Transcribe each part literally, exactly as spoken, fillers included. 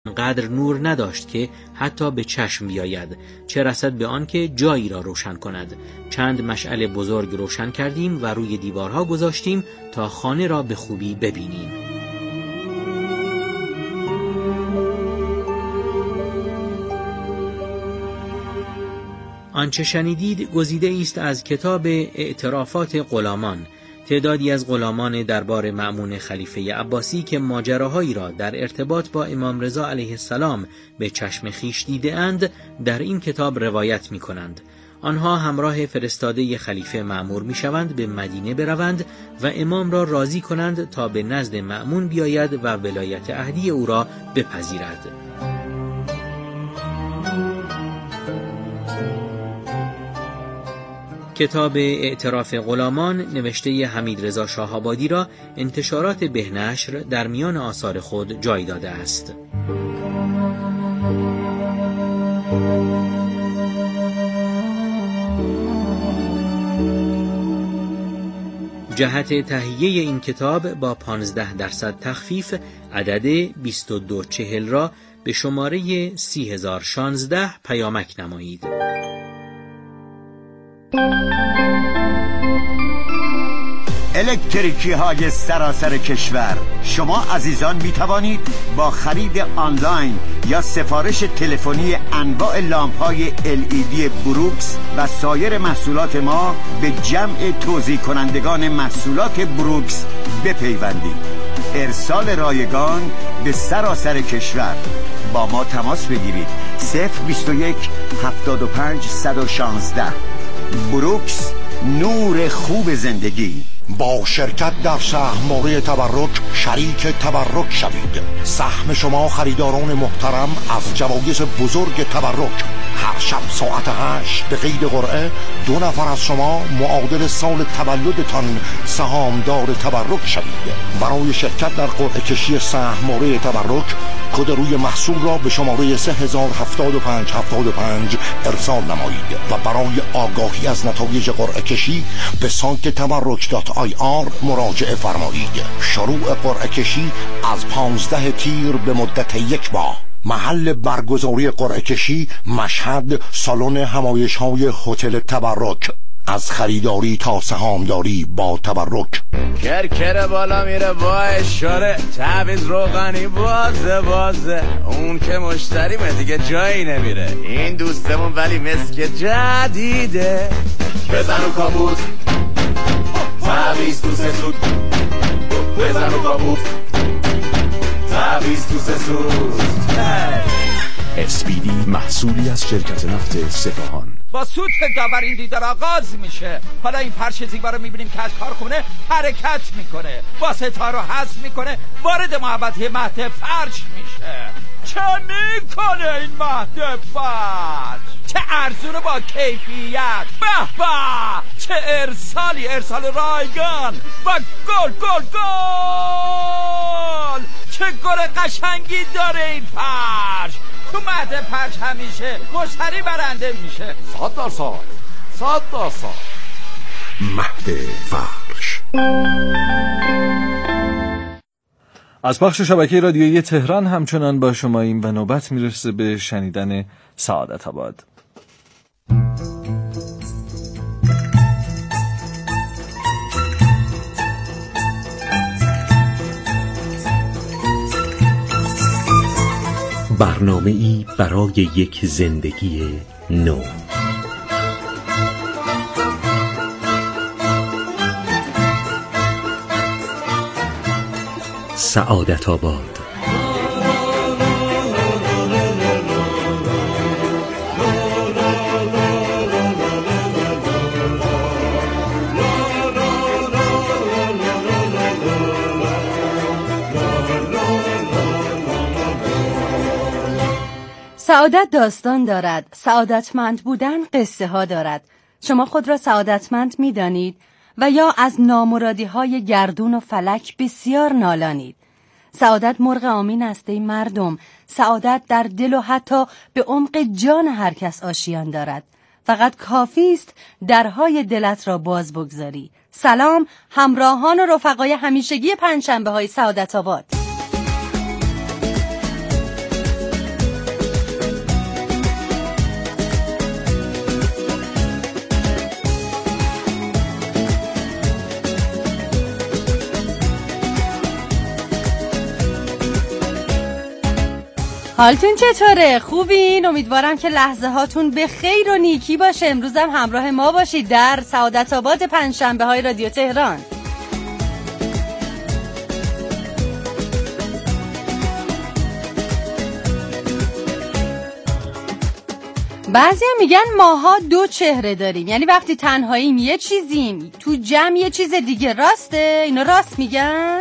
قدر نور نداشت که حتی به چشم بیاید، چه رسد به آن که جایی را روشن کند. چند مشعل بزرگ روشن کردیم و روی دیوارها گذاشتیم تا خانه را به خوبی ببینیم. آنچه شنیدید گزیده است از کتاب اعترافات غلامان. تعدادی از غلامان دربار مأمون خلیفه عباسی که ماجراهایی را در ارتباط با امام رضا علیه السلام به چشم خویش دیده‌اند در این کتاب روایت می‌کنند. آنها همراه فرستاده خلیفه مأمور می‌شوند به مدینه بروند و امام را راضی کنند تا به نزد مأمون بیاید و ولایت عهدی او را بپذیرد. کتاب اعتراف غلامان نوشته حمیدرضا شاه‌آبادی را انتشارات بهنشر در میان آثار خود جای داده است. جهت تهیه این کتاب با پانزده درصد تخفیف عدد بیست و دو چهل را به شماره سی هزار و شانزده پیامک نمایید. الکتریکی های سراسر کشور، شما عزیزان می توانید با خرید آنلاین یا سفارش تلفنی انواع لامپ های ال ای دی بروکس و سایر محصولات ما به جمع توزیع کنندگان محصولات بروکس بپیوندید. ارسال رایگان به سراسر کشور. با ما تماس بگیرید. صفر بیست و یک هفتاد و پنج صد و شانزده. بروکس، نور خوب زندگی. با شرکت در سهم‌موره تبرک شریک تبرک شوید. سهم شما خریداران محترم از جوایز بزرگ تبرک. هر شب ساعت هشت به قید قرعه دو نفر از شما معادل سال تولدتان سهامدار تبرک شوید. برای شرکت در قرعه کشی سهم‌موره تبرک کد روی محصول را به شماره سه هزار و هفتاد و پنج هفتاد و پنج ارسال نمایید و برای آگاهی از نتایج قرعه کشی به سایت تبرک دات آی آر مراجعه فرمایید. شروع قرعه کشی از پانزده تیر به مدت یک ماه. محل برگزاری قرعه کشی مشهد، سالن همایش‌های هتل تبرک. از خریداری تا سهامداری با تبرک. کرکر بالا میره با اشاره، تعویض روغنی بازه بازه، اون که مشتریمه دیگه جایی نمیره. این دوستمون ولی مسک جدیده. بزن و کابوت، تعویض تو سه سود. بزن و کابوت، تعویض تو سه سود. اسپیدی محصولی از شرکت نفت سپاهان. با سوت داور این دیدار آغاز میشه. حالا این فرش زیبا رو میبینیم که از کارخونه حرکت میکنه، با ستاره رو حذف میکنه، وارد محوطه مهد فرش میشه. چه میکنه این مهد فرش؟ چه ارزونه با کیفیت، به به، چه ارسالی، ارسال رایگان و گل گل گل. چه گل قشنگی داره این فرش. تو مهد فرش همیشه مشتری برنده میشه. صد درصد صد درصد مهد فرش. از پخش شبکه رادیویی تهران همچنان با شما این و نوبت میرسه به شنیدن سعادت آباد. برنامه‌ای برای یک زندگی نو. سعادت آباد. سعادت داستان دارد، سعادتمند بودن قصه ها دارد. شما خود را سعادتمند می دانید و یا از نامرادی های گردون و فلک بسیار نالانید. سعادت مرغ آمین است ای مردم. سعادت در دل و حتی به عمق جان هر کس آشیان دارد. فقط کافی است درهای دلت را باز بگذاری. سلام همراهان و رفقای همیشگی پنجشنبه های سعادت آباد. حالتون چطوره؟ خوبین؟ امیدوارم که لحظه هاتون به خیر و نیکی باشه. امروز هم همراه ما باشید در سعادت آباد پنجشنبه های رادیو تهران. بعضی هم میگن ماها دو چهره داریم، یعنی وقتی تنهاییم یه چیزیم، تو جمع یه چیز دیگه. راسته؟ اینا راست میگن؟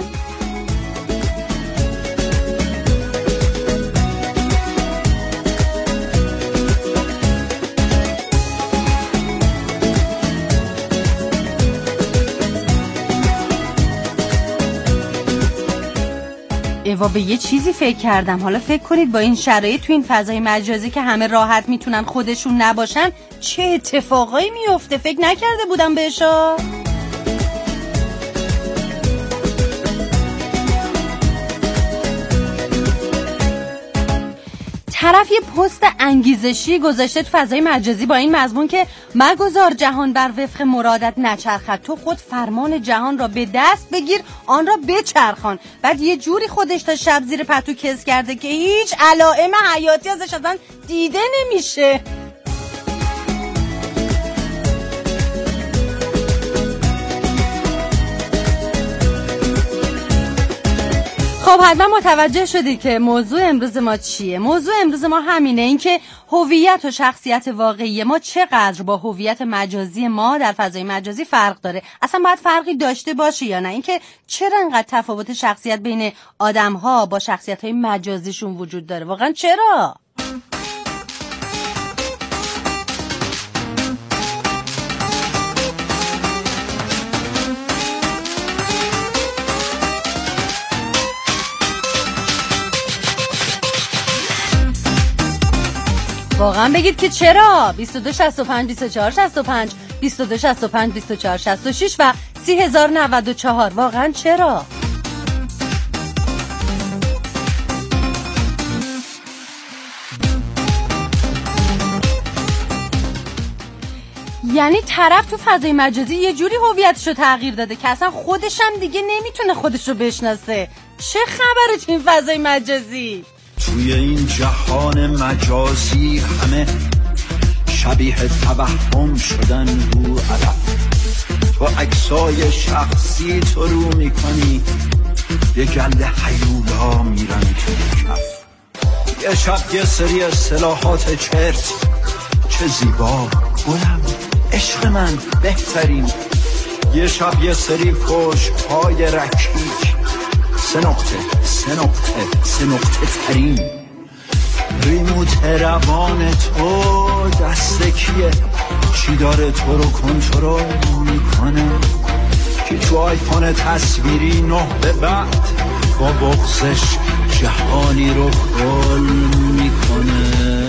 ایوا به یه چیزی فکر کردم. حالا فکر کنید با این شرایط تو این فضای مجازی که همه راحت میتونن خودشون نباشن چه اتفاقایی میفته؟ فکر نکرده بودم بهشا. طرف یه پست انگیزشی گذاشته تو فضای مجازی با این مضمون که مگذار جهان بر وفق مرادت نچرخد، تو خود فرمان جهان را به دست بگیر آن را بچرخان. بعد یه جوری خودش تا شب زیر پتو کز کرده که هیچ علائم حیاتی ازش اصلا دیده نمیشه. خب حتما متوجه شدی که موضوع امروز ما چیه. موضوع امروز ما همینه، این که هویت و شخصیت واقعی ما چقدر با هویت مجازی ما در فضای مجازی فرق داره. اصلا باید فرقی داشته باشه یا نه؟ اینکه چرا انقدر تفاوت شخصیت بین آدم‌ها با شخصیت‌های مجازیشون وجود داره؟ واقعا چرا؟ واقعا بگید که چرا؟ بیست و دو شصت و پنج بیست و چهار شصت و پنج بیست و دو شصت و پنج بیست و چهار شصت و شش و سی هزار و نود و چهار. واقعا چرا؟ یعنی طرف تو فضای مجازی یه جوری هویتشو تغییر داده که اصلا خودش هم دیگه نمیتونه خودشو بشناسه. چه خبره تو این فضای مجازی؟ توی این جهان مجازی همه شبیه توهم شدن رو علف. تو عکسای شخصی تو رو میکنی، یه گله حیولا میرن توی کف. یه شب یه سری اصطلاحات چرت، چه زیبا گلم عشق من بهترین. یه شب یه سری کشک‌های رکیک، سه نقطه سه نقطه سه نقطه ترین. ریموت روان تو دست کیه؟ چی داره تو رو کنترل میکنه؟ که تو آیفون تصویری نه به بعد با بغضش جهانی رو کل میکنه.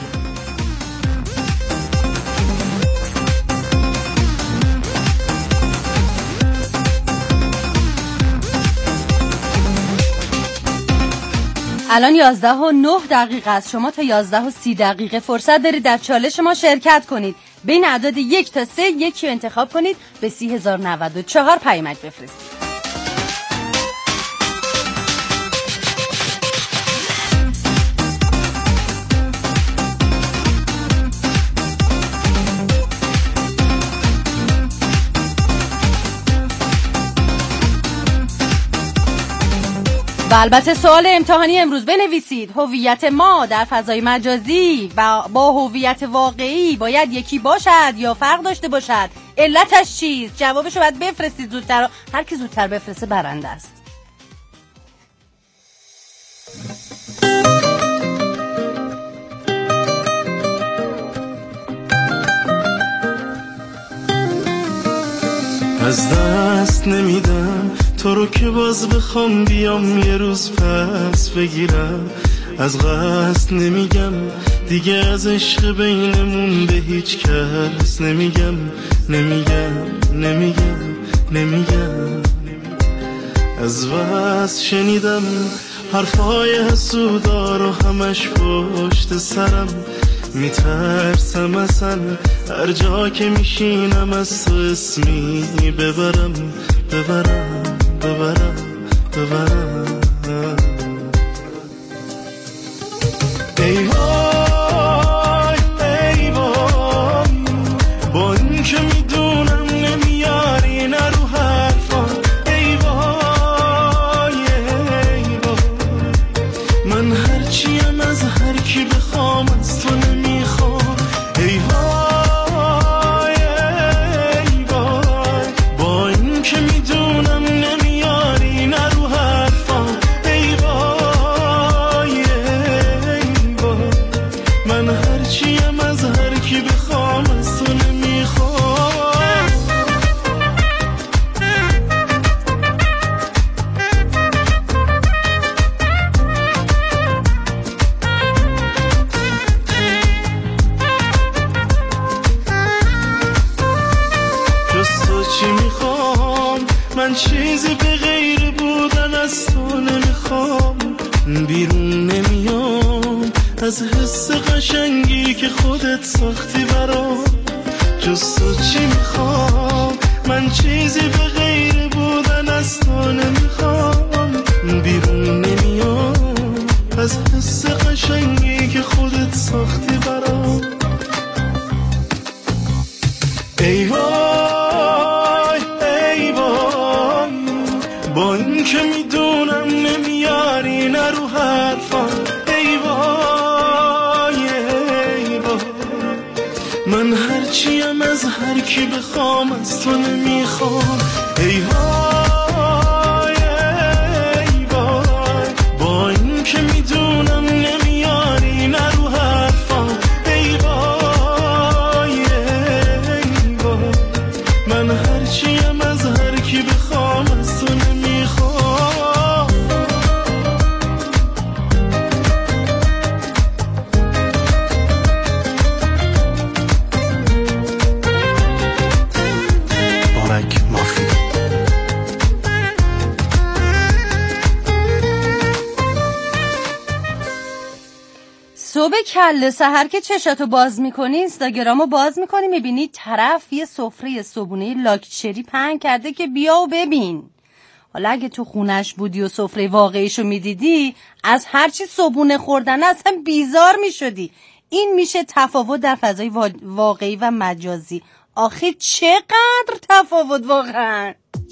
الان یازده و نه دقیقه است. شما تا یازده و سی دقیقه فرصت دارید در چالش ما شرکت کنید. بین اعداد یک تا سه یکی رو انتخاب کنید، به سی هزار و نود و چهار پیامک بفرستید. و البته سوال امتحانی امروز بنویسید: هویت ما در فضای مجازی و با هویت واقعی باید یکی باشد یا فرق داشته باشد؟ علتش چیست؟ جوابشو باید بفرستید زودتر. هر کی زودتر بفرسته برنده است. از دست نمیدم تو رو که باز بخوام بیام یه روز پس بگیرم. از قصد نمیگم دیگه، از عشق بینمون به هیچ کس نمیگم نمیگم نمیگم نمیگم. از وصل شنیدم حرفای حسودا رو همش پشت سرم. میترسم اصلا هر جا که میشینم از تو اسمی ببرم ببرم ببرم ببرم. ای وای ای وای با این که میدونم نمیاری نه رو حرفا ای وای ای وای من هرچیم از هر کی بخوام از تو نمیخوام ای وای ای وای با این که میدونم نمیاری نه رو حرفا ای وای ای وای من هرچیم از هر کی بخوام از تو نمیخوام جز تو چی میخوام من چیزی به غیر بودن از تو نمیخوام بیرون نمیام از حس قشنگی که خودت ساختی برام جز تو چی میخوام من چیزی به غیر بودن از تو نمیخوام بیرون نمیام از حس قشنگی که خودت ساختی برام ای وای ای وای با این که میدونم نمیاری نه رو حرفا ای وای ای وای من هرچیم از هر کی بخوام از تو نمیخوام ای وای ای وای با این که میدونم نمیاری نه رو حرفا ای وای ای وای من هرچیم از هر کی بخوام از تو نمیخوام بارک مافی صبح کله سحر که چشاتو باز میکنی اینستاگرامو باز میکنی میبینی طرف یه سفره صبحونه لاکچری پهن کرده که بیا و ببین. حالا اگه تو خونش بودی و سفره واقعیشو میدیدی از هرچی صبحونه خوردن اصلا بیزار میشدی. این میشه تفاوت در فضای واقعی و مجازی. آخه چقدر تفاوت واقعا.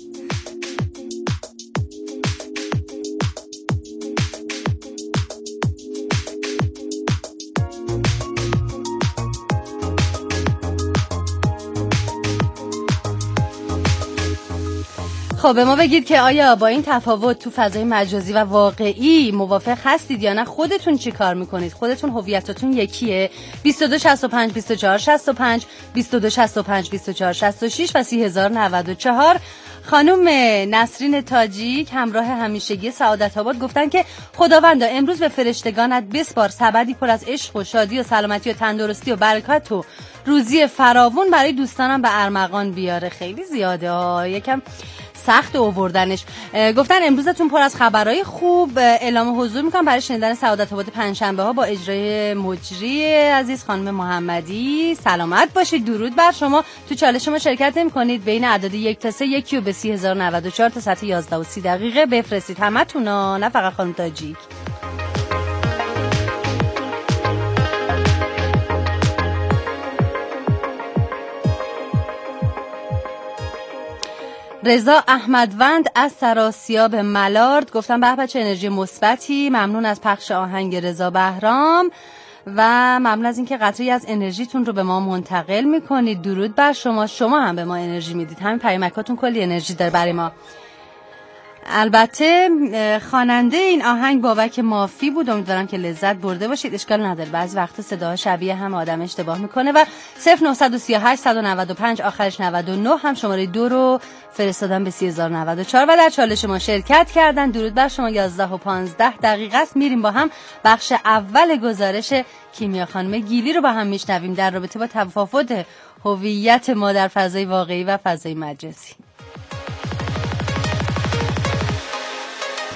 خب به ما بگید که آیا با این تفاوت تو فضای مجازی و واقعی موافق هستید یا نه؟ خودتون چی کار میکنید؟ خودتون هویتتون یکیه؟ بیست و دو شصت و پنج بیست و چهار شصت و پنج بیست و دو شصت و پنج بیست و چهار شصت و شش و سی هزار و نود و چهار. خانم نسرین تاجیک همراه همیشگی سعادت آباد گفتن که خداوندا امروز به فرشتگانت بسپار سبدی پر از عشق و شادی و سلامتی و تندرستی و برکت و روزی فراوون برای دوستانم به ارمغان بیاره. خیلی زیاده ها، یکم سخت آوردنش. گفتن امروزتون پر از خبرهای خوب. اعلام حضور میکنم برای شنیدن سعادت آباد پنجشنبه ها با اجرای مجری عزیز خانم محمدی. سلامت باشید. درود بر شما. تو چالش شما شرکت نمی‌کنید بین اعداد یک تا سه یکی و به سی هزار و نود و چهار تا ساعت یازده و سی دقیقه بفرستید همتونا، نه فقط خانم تاجیک. رضا احمدوند از سراسیاب ملارد گفتم به به چه انرژی مثبتی. ممنون از پخش آهنگ رضا بهرام و ممنون از اینکه قطری از انرژیتون رو به ما منتقل میکنید. درود بر شما. شما هم به ما انرژی میدید. همین پیامکاتون کلی انرژی داره برای ما. البته خواننده این آهنگ بابک مافی بود. امیدوارم که لذت برده باشید. اشکال نداره بعضی وقت صداها شبیه هم آدم اشتباه میکنه. و صفر نه سه هشت نه نه پنج آخرش نود و نه هم شماره دو رو فرستادن به سی هزار و نود و چهار و در چالش ما شرکت کردن. درود بر شما. یازده و پانزده دقیقه است. میریم با هم بخش اول گزارش کیمیا خانم گیلی رو با هم میشنویم در رابطه با تفاوت هویت ما در فضای واقعی و فضای مجازی.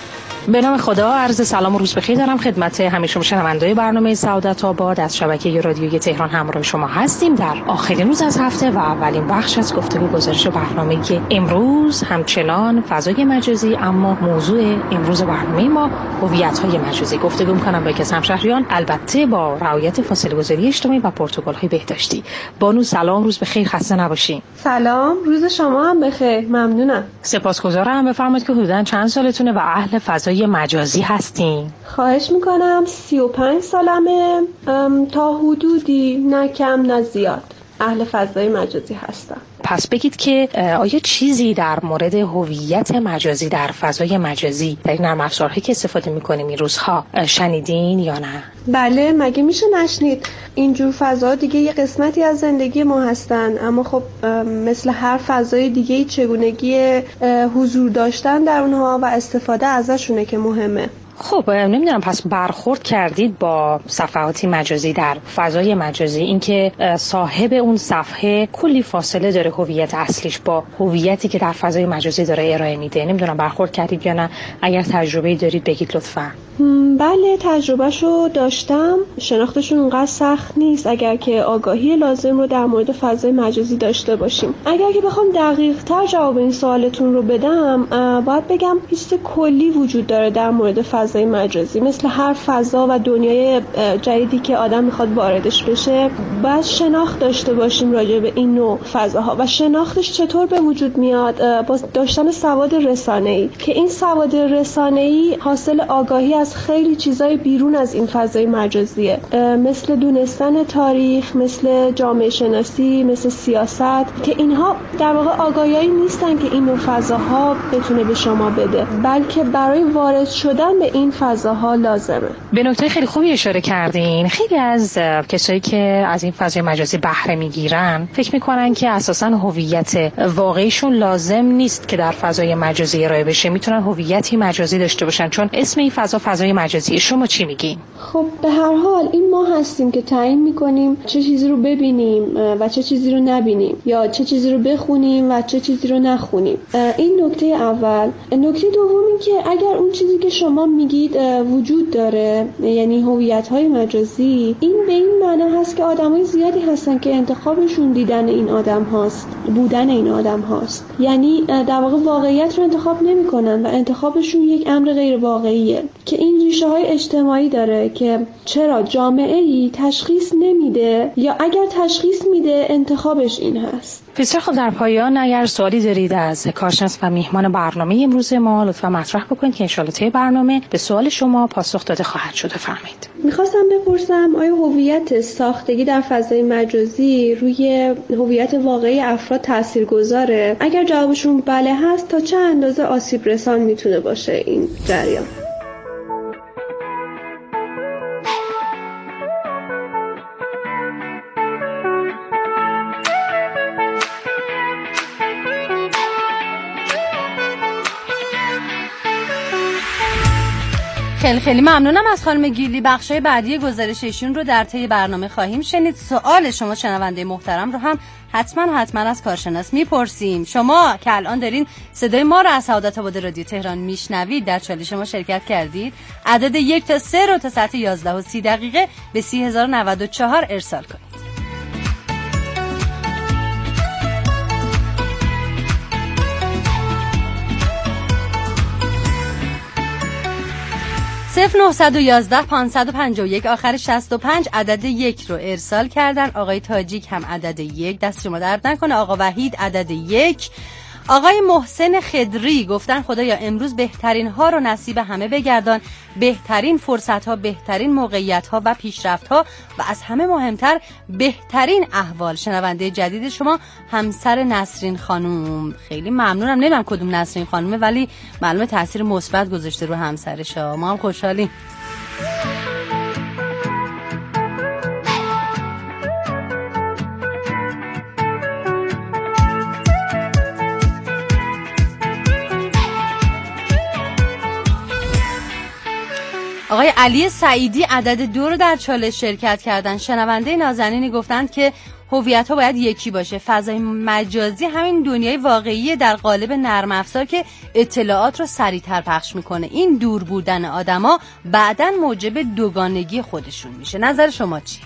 به نام خدا، عرض سلام و روز بخیر دارم خدمت همه شما شنونده‌های برنامه سعادت آباد از شبکه رادیویی تهران. همراه شما هستیم در آخرین روز از هفته و اولین بخش از گفتگو گزارش برنامه که امروز همچنان فضای مجازی، اما موضوع امروز برنامه ما هویت‌های مجازی. گفتگو می‌کنم با یکی همشهریان، البته با رعایت فاصله گذاری اجتماعی و پروتکل‌های بهداشتی. بانو سلام، روز بخیر، خسته نباشین. سلام، روز شما هم بخیر، ممنونم. سپاسگزارم. بفرمایید که حدوداً چند سالتونه و اهل فضای مجازی هستین؟ خواهش میکنم. سی و پنج سالمه، تا حدودی نه کم نه زیاد اهل فضای مجازی هستم. پس بگید که آیا چیزی در مورد هویت مجازی در فضای مجازی در این نرم افزارهایی که استفاده میکنیم این روزها شنیدین یا نه؟ بله، مگه میشه نشنید؟ اینجور فضا دیگه یه قسمتی از زندگی ما هستن، اما خب مثل هر فضای دیگه چگونگی حضور داشتن در اونها و استفاده ازشونه که مهمه. خب نمیدونم، پس برخورد کردید با صفحاتی مجازی در فضای مجازی، اینکه صاحب اون صفحه کلی فاصله داره هویت اصلیش با هویتی که در فضای مجازی داره ارائه میده؟ نمیدونم برخورد کردید یا نه؟ اگر تجربه‌ای دارید بگید لطفاً. بله، تجربهشو داشتم. شناختشون اونقدر سخت نیست اگر که آگاهی لازم رو در مورد فضای مجازی داشته باشیم. اگر که بخوام دقیق تر جواب این سوالتون رو بدم، باید بگم حس کلی وجود داره در مورد فضای مجازی. مثل هر فضا و دنیای جدیدی که آدم میخواد واردش بشه، باید شناخت داشته باشیم راجع به این نوع فضاها. و شناختش چطور به وجود میاد؟ با داشتن سواد رسانه‌ای، که این سواد رسانه‌ای حاصل آگاهی از خیلی چیزای بیرون از این فضای مجازیه، مثل دونستن تاریخ، مثل جامعه شناسی، مثل سیاست، که اینها در واقع آگاهیایی نیستن که این نوع فضاها بتونه به شما بده، بلکه برای وارد شدن به این فضاها لازمه. به نکته خیلی خوبی اشاره کردین. خیلی از کسایی که از این فضای مجازی بهره میگیرن فکر میکنن که اساساً هویت واقعیشون لازم نیست که در فضای مجازی ارائه بشه، میتونن هویتی مجازی داشته باشن چون اسم این فضا فضای مجازی. شما چی میگین؟ خب به هر حال این ما هستیم که تعیین میکنیم چه چیزی رو ببینیم و چه چیزی رو نبینیم، یا چه چیزی رو بخونیم و چه چیزی رو نخونیم. این نکته اول. نکته دوم این که اگر اون چیزی که شما میگید وجود داره، یعنی هویت‌های مجازی، این به این معنی هست که آدمای زیادی هستن که انتخابشون دیدن این آدم هاست، بودن این آدم هاست. یعنی در واقع واقعیت رو انتخاب نمی‌کنن و انتخابشون یک امر غیر واقعیه، که این ریشه های اجتماعی داره که چرا جامعه‌ای تشخیص نمیده، یا اگر تشخیص میده انتخابش این هست. بسیار خب، در پایان اگر سوالی دارید از کارشناس و میهمان برنامه امروز ما لطفا مطرح بکنید که انشالله طی برنامه به سوال شما پاسخ داده خواهد شد. بفرمایید. میخواستم بپرسم آیا هویت ساختگی در فضای مجازی روی هویت واقعی افراد تاثیرگذاره؟ اگر جوابشون بله هست، تا چه اندازه آسیب رسان میتونه باشه این جریان؟ خیلی خیلی ممنونم از خانم گیلی. بخشای بعدی گزارششون رو در طی برنامه خواهیم شنید. سوال شما شنونده محترم رو هم حتما حتما از کارشناس میپرسیم. شما که الان دارین صدای ما رو از سعادت آباد رادیو تهران میشنوید، در چالش شما شرکت کردید، عدد یک تا سه رو تا ساعت یازده و سی دقیقه به سی هزار و نود و چهار ارسال کنید. صفر نهصد و یازده پانصد و پنجاه و یک آخر شصت و پنج عدد یک رو ارسال کردن. آقای تاجیک هم عدد یک، دست شما درد نکنه. آقا وحید عدد یک. آقای محسن خدری گفتن خدایا امروز بهترین ها رو نصیب همه بگردان، بهترین فرصت ها، بهترین موقعیت ها و پیشرفت ها و از همه مهمتر بهترین احوال. شنونده جدید شما همسر نسرین خانم. خیلی ممنونم. نمیدونم کدوم نسرین خانومه ولی معلومه تاثیر مثبت گذاشته رو همسرش. ما هم خوشحالیم. آقای علی سعیدی عدد دو رو در چالش شرکت کردن. شنونده نازنینی گفتند که هویت‌ها باید یکی باشه. فضای مجازی همین دنیای واقعی در قالب نرم افزار که اطلاعات رو سریع‌تر پخش میکنه. این دور بودن آدما بعداً موجب دوگانگی خودشون میشه. نظر شما چیه؟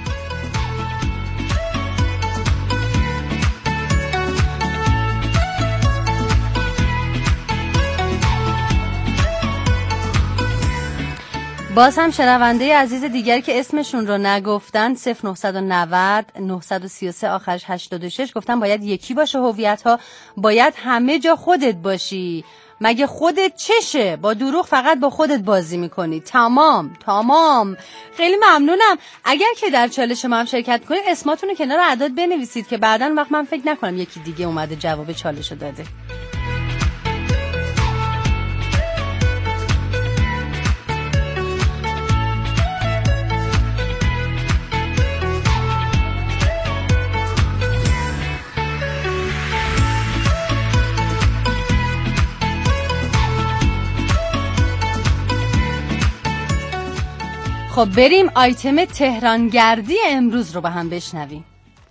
باز هم شنونده عزیز دیگری که اسمشون رو نگفتن صفر نه نه صفر نه سه سه آخرش هشتاد و شش گفتن باید یکی باشه هویت ها، باید همه جا خودت باشی. مگه خودت چشه؟ با دروغ فقط با خودت بازی میکنی. تمام تمام. خیلی ممنونم. اگر که در چالش ما هم شرکت کنید اسماتون رو کنار اعداد بنویسید که بعداً وقت من فکر نکنم یکی دیگه اومده جواب چالش رو داده. خب بریم آیتم تهرانگردی امروز رو با هم بشنویم.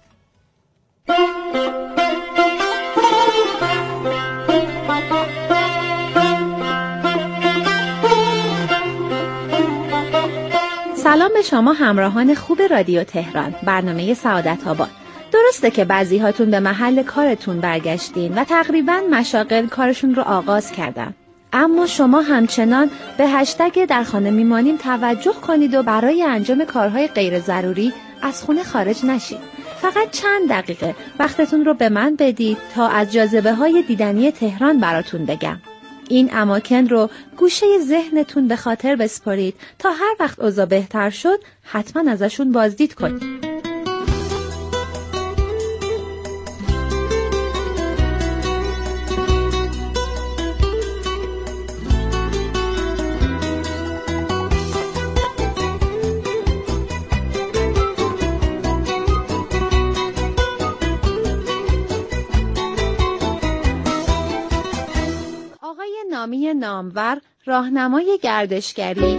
سلام به شما همراهان خوب رادیو تهران، برنامه سعادت آباد. درسته که بعضی هاتون به محل کارتون برگشتین و تقریباً مشاغل کارشون رو آغاز کردن. اما شما همچنان به هشتگ در خانه میمانیم توجه کنید و برای انجام کارهای غیر ضروری از خونه خارج نشید. فقط چند دقیقه وقتتون رو به من بدید تا از جاذبه های دیدنی تهران براتون بگم. این اماکن رو گوشه ذهنتون به خاطر بسپارید تا هر وقت اوضاع بهتر شد حتما ازشون بازدید کنید. نامی نامور، راهنمای گردشگری.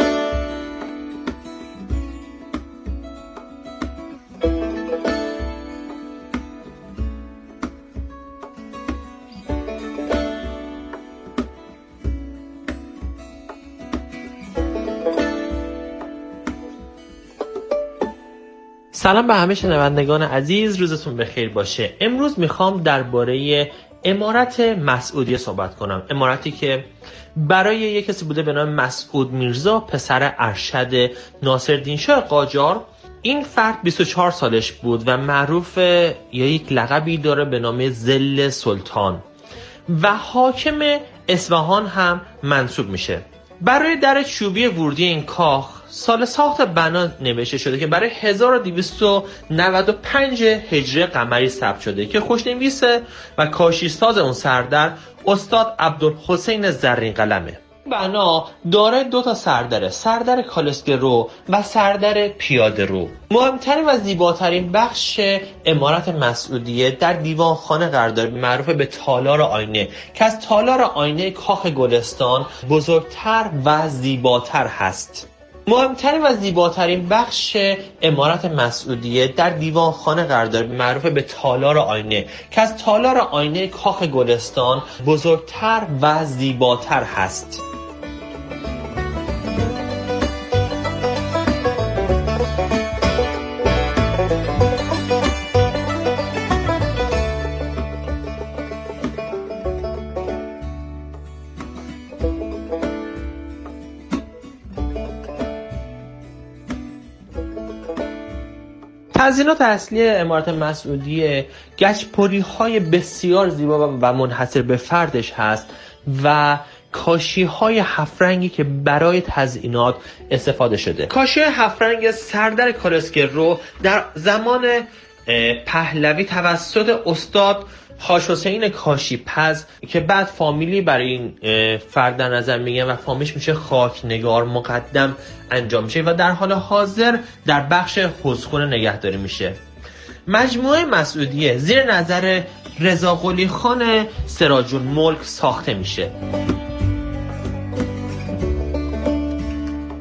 سلام به همه شنوندگان عزیز، روزتون بخیر باشه. امروز میخوام درباره امارت مسعودیه صحبت کنم. امارتی که برای یک کسی بوده به نام مسعود میرزا، پسر ارشد ناصرالدین شاه قاجار. این فرد بیست و چهار سالش بود و معروف یا یک لقبی داره به نام ظل سلطان و حاکم اصفهان هم منصوب میشه. برای در چوبی ورودی این کاخ سال ساخت بنا نوشته شده که برای هزار و دویست و نود و پنج هجری قمری ثبت شده که خوشنویس و کاشیساز اون سردر استاد عبدالحسین زرین قلمه. بنا داره دو تا سردره، سردر کالسکه رو و سردر پیاده رو. مهمترین و زیباترین بخش امارت مسعودیه در دیوانخانه قرار داره، معروف به تالار آینه که از تالار آینه کاخ گلستان بزرگتر و زیباتر هست. مهمترین و زیباترین بخش امارت مسعودیه در دیوانخانه قرار داره، معروف به تالار آینه که از تالار آینه کاخ گلستان بزرگتر و زیباتر هست. تزیینات اصلی امارت مسعودیه گچپری های بسیار زیبا و منحصر به فردش هست و کاشی های هفت رنگی که برای تزیینات استفاده شده. کاشی هفت رنگ سردر کالسکه رو در زمان پهلوی توسط استاد حاج حسین کاشیپز که بعد فامیلی برای این فرد در نظر میگن و فامیلش میشه خاکنگار مقدم انجام میشه و در حال حاضر در بخش حوضخونه نگهداری میشه. مجموعه مسعودیه زیر نظر رضا قلی خان سراج الملک ساخته میشه.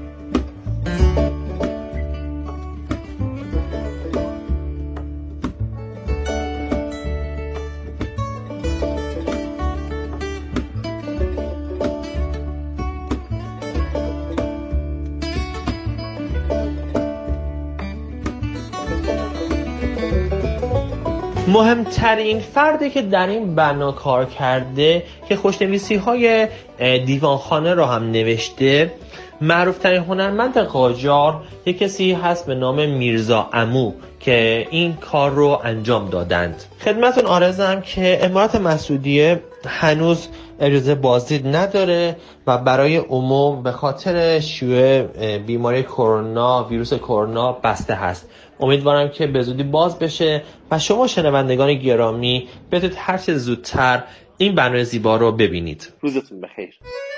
مهمترین فردی که در این بنا کار کرده که خوشنویسی های دیوانخانه را هم نوشته، معروف ترین هنرمند قاجار یک کسی هست به نام میرزا عمو که این کار رو انجام دادند. خدمتون عرضم که امارات مسعودیه هنوز اجازه بازدید نداره و برای عموم به خاطر شیوع بیماری کرونا، ویروس کرونا بسته هست. امیدوارم که به زودی باز بشه و شما شنوندگان گرامی بتونید هر چه زودتر این بنای زیبا رو ببینید. روزتون بخیر.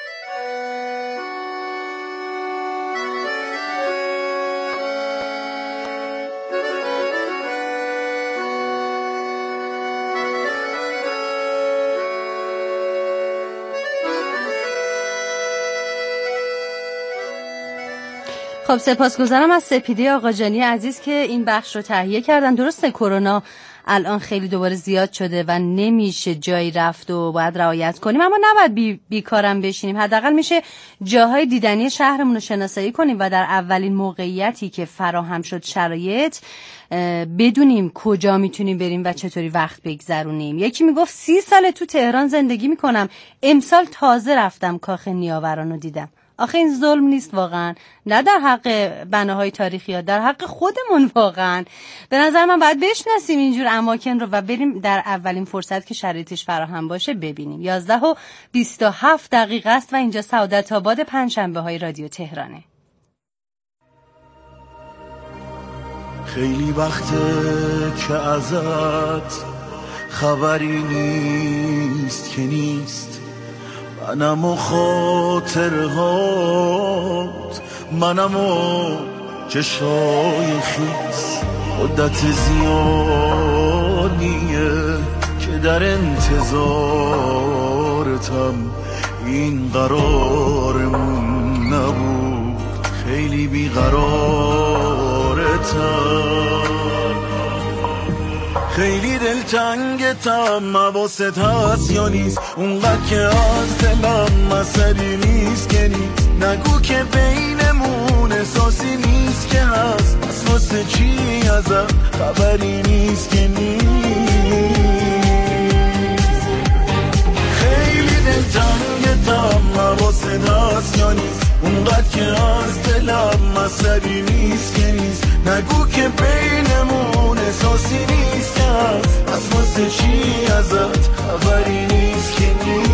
خب سپاسگزارم از سپیده آقاجانی عزیز که این بخش رو تهیه کردن. درسته کرونا الان خیلی دوباره زیاد شده و نمیشه جایی رفت و باید رعایت کنیم، اما نباید بی بیکارم بشینیم. حداقل میشه جاهای دیدنی شهرمون رو شناسایی کنیم و در اولین موقعیتی که فراهم شد شرایط بدونیم کجا میتونیم بریم و چطوری وقت بگذرونیم. یکی میگفت سی سال تو تهران زندگی میکنم، امسال تازه رفتم کاخ نیاوران رو دیدم. آخه این ظلم نیست واقعا؟ نه در حق بناهای تاریخی ها، در حق خودمون واقعا. به نظر من باید بشناسیم اینجور اماکن رو و بریم در اولین فرصت که شرایطش فراهم باشه ببینیم. یازده و بیست و هفت دقیقه است و اینجا سعادت آباد پنجشنبه های رادیو تهرانه. خیلی وقته که ازت خبری نیست که نیست، منم و خاطرهات، منم و چشای خیس. مدت زیادیه که در انتظارتم، این قرارمون نبود، خیلی بیقرارتم، خیلی دلتنگتم. حواست هست یا نیست؟ اونقدر که از دلم مسئله نیست که نیست. نگو که بینمون احساسی نیست که هست، پس واسه چی ازم خبری نیست که نیست. خیلی دلتنگتم. حواست هست یا نیست؟ اونقدر که از دلم مسئله نیست که نیست. نگو که بینمون احساسی نیست که هست، پس واسه چی ازت خبری نیست که نیست.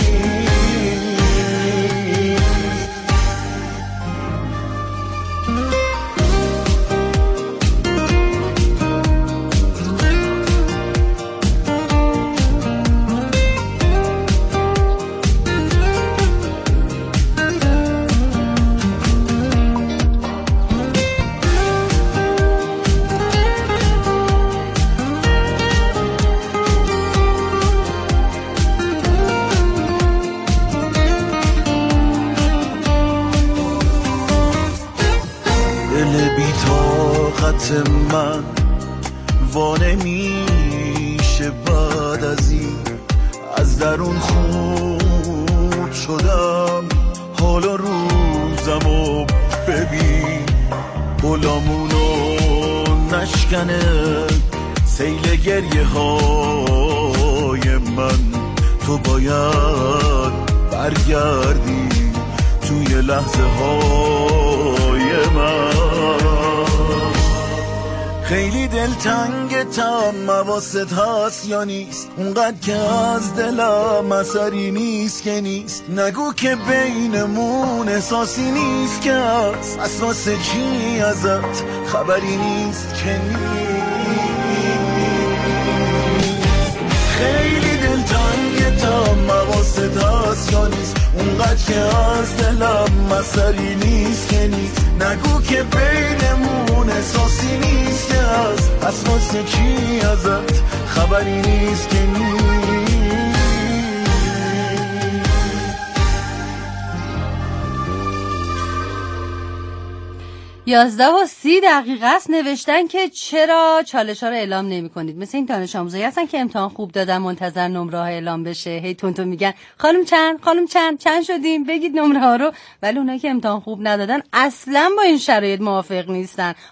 من وانه میشه بعد از این، از درون خود شدم. حالا روزمو ببین، گلامونو نشکنه سیل گریه های من. تو باید برگردی توی لحظه های من. خیلی دلتنگتم. حواست هست یا نیست؟ اونقدر که از دلم اثری نیست که نیست. نگو که بینمون احساسی نیست که هست، پس واسه چی ازت خبری نیست که نیست. خیلی دلتنگتم. حواست هست یا نیست؟ اونقدر که از دلم اثری نیست که نیست. نگو که بینمون احساسی نیست که هست، پس واسه چی ازت خبری نیست که نیست. یازده و سی دقیقه است. نوشتن که چرا چالش ها رو اعلام نمی کنید؟ مثل این دانش آموزایی هستن که امتحان خوب دادن منتظر نمره ها اعلام بشه، هی تون تون میگن خانم چند خانم چند چند شدیم بگید نمره ها رو، ولی اونایی که امتحان خوب ندادن اصلا با این شرایط موافق نیستن.